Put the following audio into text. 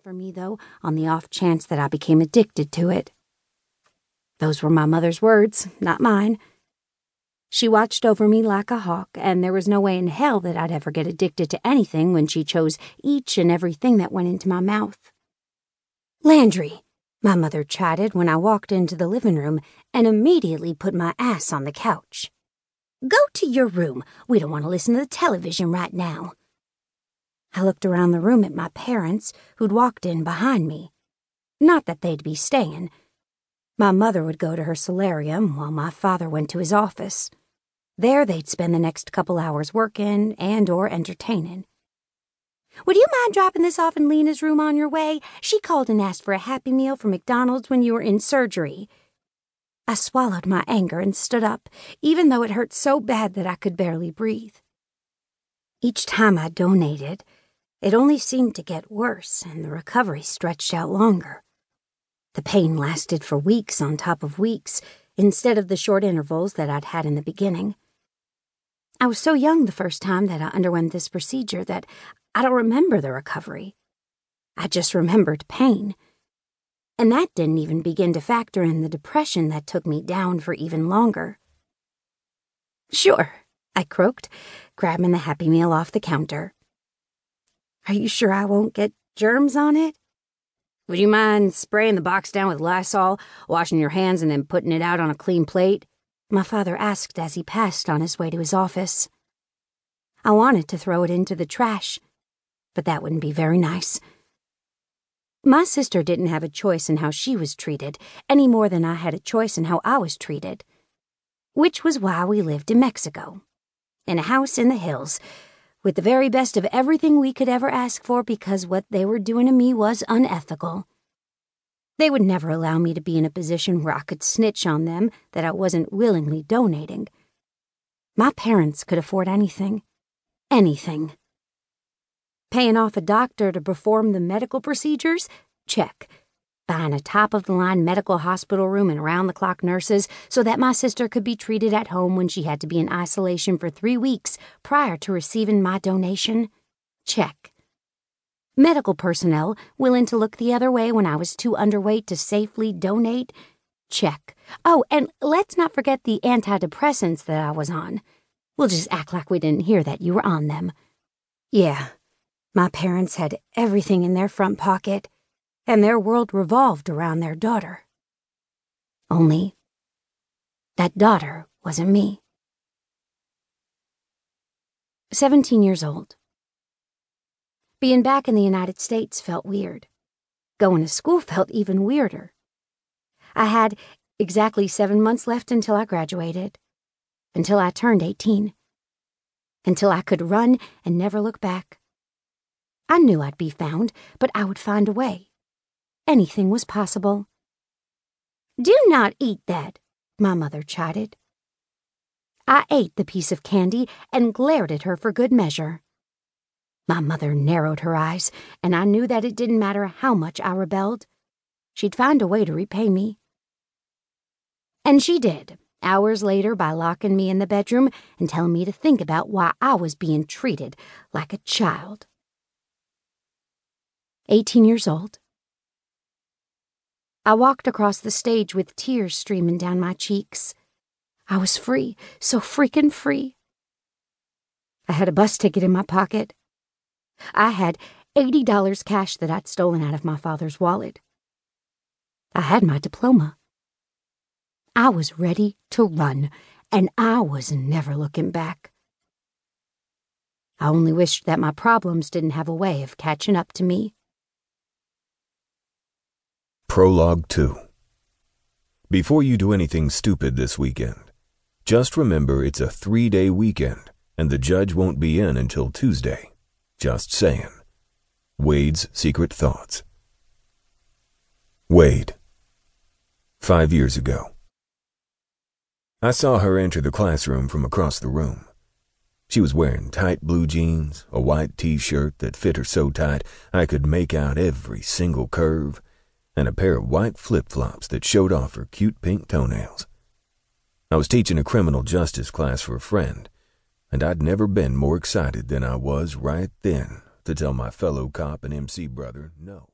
for me, though, on the off chance that I became addicted to it. Those were my mother's words, not mine. She watched over me like a hawk, and there was no way in hell that I'd ever get addicted to anything when she chose each and everything that went into my mouth. "Landry," my mother chided when I walked into the living room and immediately put my ass on the couch. "Go to your room. We don't want to listen to the television right now." I looked around the room at my parents, who'd walked in behind me. Not that they'd be staying. My mother would go to her solarium while my father went to his office. There they'd spend the next couple hours working and/or entertaining. "Would you mind dropping this off in Lena's room on your way? She called and asked for a Happy Meal from McDonald's when you were in surgery." I swallowed my anger and stood up, even though it hurt so bad that I could barely breathe. Each time I donated, it only seemed to get worse, and the recovery stretched out longer. The pain lasted for weeks on top of weeks, instead of the short intervals that I'd had in the beginning. I was so young the first time that I underwent this procedure that I don't remember the recovery. I just remembered pain. And that didn't even begin to factor in the depression that took me down for even longer. "Sure," I croaked, grabbing the Happy Meal off the counter. "Are you sure I won't get germs on it?" "Would you mind spraying the box down with Lysol, washing your hands, and then putting it out on a clean plate?" my father asked as he passed on his way to his office. I wanted to throw it into the trash, but that wouldn't be very nice. My sister didn't have a choice in how she was treated, any more than I had a choice in how I was treated. Which was why we lived in Mexico, in a house in the hills, with the very best of everything we could ever ask for because what they were doing to me was unethical. They would never allow me to be in a position where I could snitch on them that I wasn't willingly donating. My parents could afford anything. Anything. Paying off a doctor to perform the medical procedures? Check. Buying a top-of-the-line medical hospital room and round-the-clock nurses so that my sister could be treated at home when she had to be in isolation for 3 weeks prior to receiving my donation? Check. Medical personnel willing to look the other way when I was too underweight to safely donate? Check. Oh, and let's not forget the antidepressants that I was on. We'll just act like we didn't hear that you were on them. Yeah, my parents had everything in their front pocket, and their world revolved around their daughter. Only, that daughter wasn't me. 17 years old. Being back in the United States felt weird. Going to school felt even weirder. I had exactly 7 months left until I graduated, until I turned 18, until I could run and never look back. I knew I'd be found, but I would find a way. Anything was possible. "Do not eat that," my mother chided. I ate the piece of candy and glared at her for good measure. My mother narrowed her eyes, and I knew that it didn't matter how much I rebelled. She'd find a way to repay me. And she did, hours later, by locking me in the bedroom and telling me to think about why I was being treated like a child. 18 years old. I walked across the stage with tears streaming down my cheeks. I was free, so freaking free. I had a bus ticket in my pocket. I had $80 cash that I'd stolen out of my father's wallet. I had my diploma. I was ready to run, and I was never looking back. I only wished that my problems didn't have a way of catching up to me. Prologue 2. Before you do anything stupid this weekend, just remember it's a 3-day weekend, and the judge won't be in until Tuesday. Just saying. Wade's Secret Thoughts. Wade. 5 years ago. I saw her enter the classroom from across the room. She was wearing tight blue jeans, a white t-shirt that fit her so tight I could make out every single curve, and a pair of white flip-flops that showed off her cute pink toenails. I was teaching a criminal justice class for a friend, and I'd never been more excited than I was right then to tell my fellow cop and MC brother no.